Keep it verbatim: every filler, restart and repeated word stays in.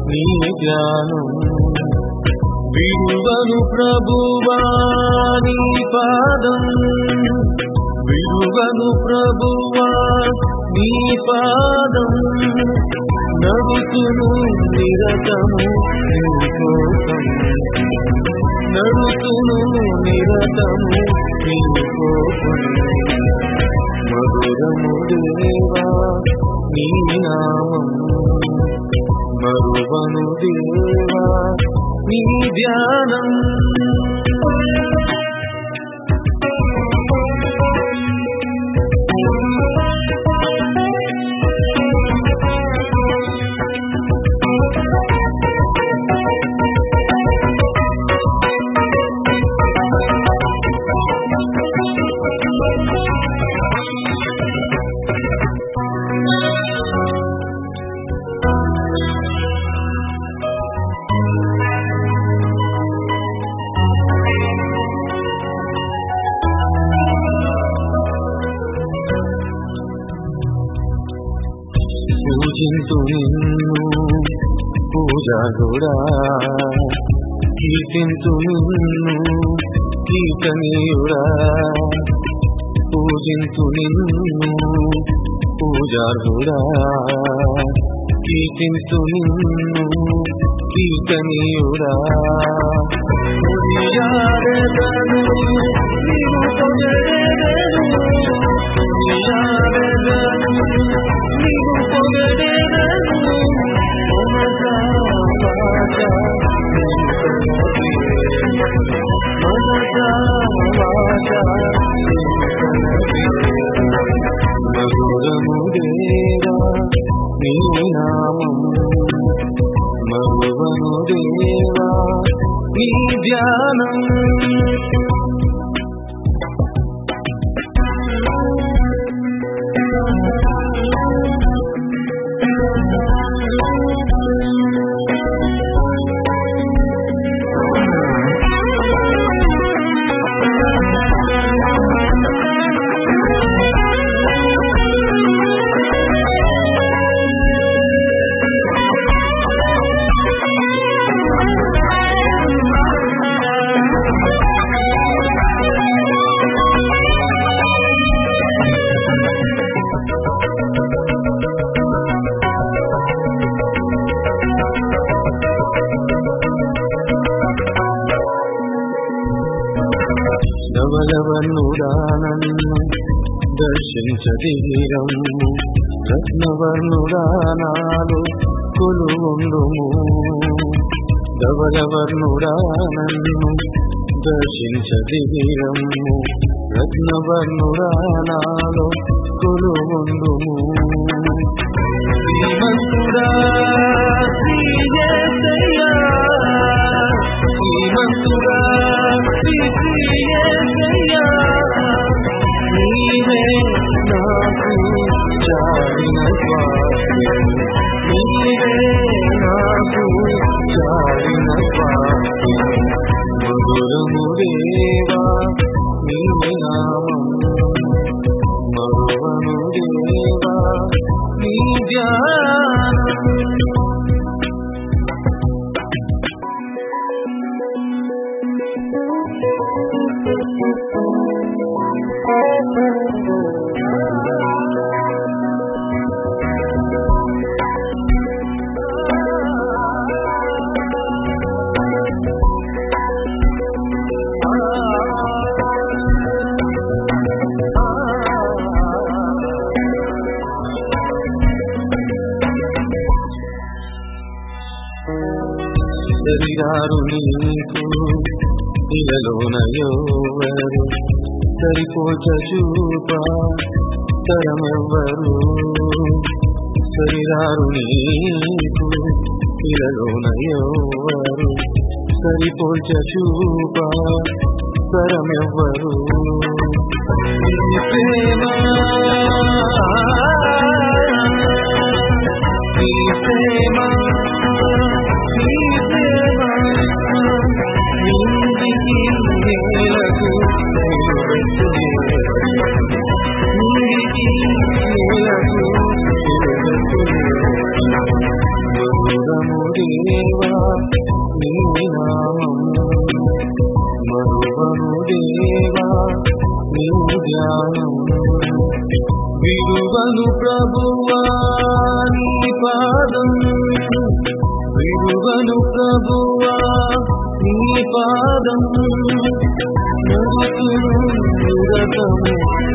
నీ ధ్యానం విడువను ప్రభువా నీ పాదం విడువను ప్రభువా నీ పాదం నడుతును నిరతము నీ కోసం నడుతును నిరతము నీ కోసం మధురము దేవా నీ నామం మరువను దేవా నీ ధ్యానం పూజింతు నిన్ను పూజారుడా కీర్తింతు నిన్ను కీర్తనీయుడా పూజింతు నిన్ను పూజారుడా కీర్తింతు నిన్ను కీర్తనీయుడా కొనియాడెదను నీవు పొగడెదను కొనియాడెదను నీవు పొగడెదను మనసా వాచా మనసా వాచా మధురము దేవా నీ నామం మరువను దేవా నీ ధ్యానం ధవలవర్ణుడా నన్ను దర్శించదీరము రత్నవర్ణుడా నాలో కొలువుండుము ధవలవర్ణుడా నన్ను దర్శించదీరము రత్నవర్ణుడా నాలో కొలువుండుము శ్రీమంతుడా శ్రీయేసయ్యా శ్రీమంతుడా శ్రీయేసయ్యా నీవే నాకు చాలిన స్వాస్థ్యం నీవే నాకు చాలిన స్వాస్థ్యం మధురము దేవా నీ నామం మరువను దేవా నీ ధ్యానం సరిరారు నీకు ఇలలోన ఎవరు సరిపోచ చూప తరమెవ్వరు సరిరారు నీకు ఇలలోన ఎవరు సరిపోచ చూప తరమెవ్వరు ప్రేమ ప్రేమ మధురము విడువను ప్రభువా నీ పాదం, విడువను ప్రభువా నీ పాదం, నడుచును నిరతము